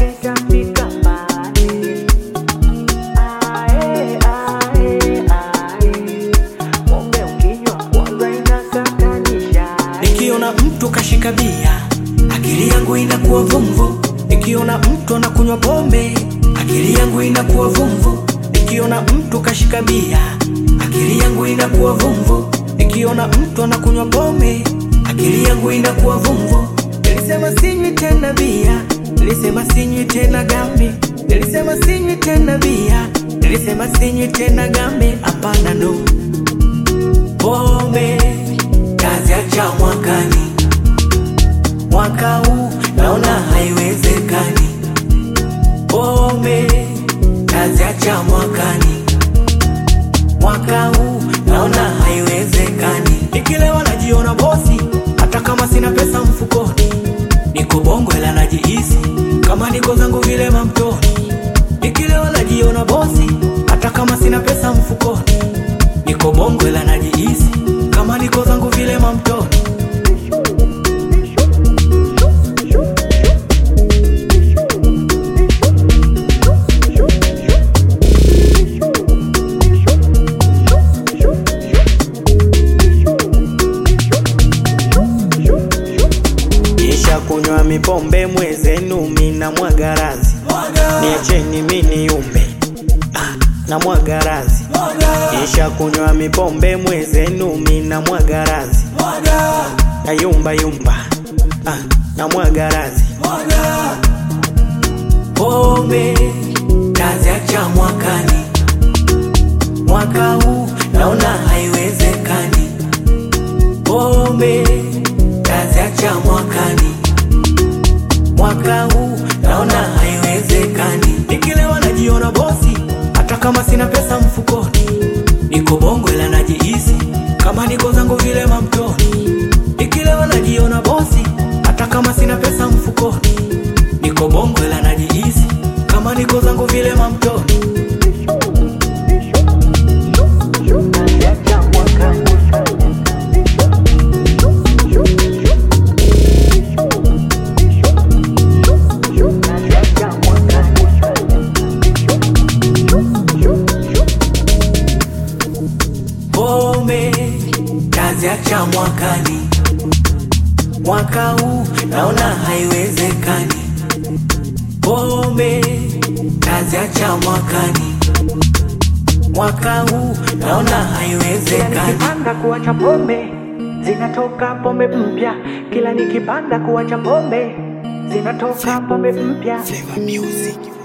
nitafika mbali. Ae, ae, ae. Pombe ukinywa kwanza inasatanisha. Nikiona mtu kashika bia, akili yangu inakuwa vumvu. Nikiona mtu anakunywa pombe, akili yangu inakuwa vumvu. Nikiona mtu kashika bia, akili yangu inakuwa vumvu. Nikiona mtu anakunywa pombe, akili yangu inakuwa vumvu. Nilisema sinywi tena bia, nilisema sinywi tena gambi, nilisema sinywi tena bia, nilisema sinywi tena gambi. Hapana, no pombe taziacha mwakani. Mwaka huu naona haiwezekani. Pombe taziacha mwakani. Mwaka huu naona haiwezekani. Nikilewa najiona bosi, hata kama sina pesa mfukoni. Niko bongo ila najihisi kama niko zangu vile mamtoni. Nikilewa najiona bosi, hata kama sina pesa mfukoni. Niko bongo ila najihisi kama niko zangu vile mamtoni. Kunywa mipombe mwezenu mina mwagarazi. Niacheni mini yumbe na mwagarazi. Isha kunywa mipombe mwezenu mina mwagarazi. Na yumba yumba na mwagarazi. Pombe taziacha mwakani. Mwaka huu naona haiwezekani. Pombe taziacha mwakani. Mwaka huu naona haiwezekani. Nikilewa najiona bosi, hata kama sina pesa mfukoni. Niko bongo ila najihisi kama niko zangu vile mamtoni. Nikilewa najiona bosi, hata kama sina pesa mfukoni. Niko bongo ila najihisi kama niko zangu vile mamtoni. Pombe taziacha mwakani. Mwaka huu naona haiwezekani. Pombe taziacha mwakani. Mwaka huu naona haiwezekani. Nikipanda kuacha pombe zinatoka pombe mpya. Kila nikipanda kuacha pombe zinatoka pombe mpya. Flavor Music.